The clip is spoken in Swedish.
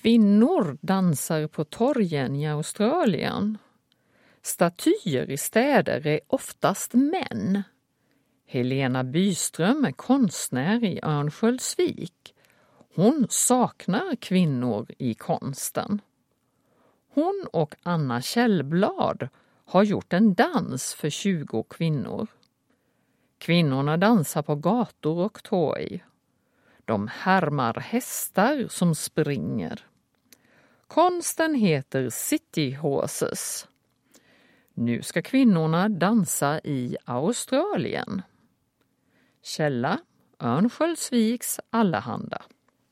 Kvinnor dansar på torgen i Australien. Statyer i städer är oftast män. Helena Byström är konstnär i Örnsköldsvik. Hon saknar kvinnor i konsten. Hon och Anna Kjellblad har gjort en dans för 20 kvinnor. Kvinnorna dansar på gator och torg. De härmar hästar som springer. Konsten heter City Horses. Nu ska kvinnorna dansa i Australien. Källa: Örnsköldsviks Allehanda.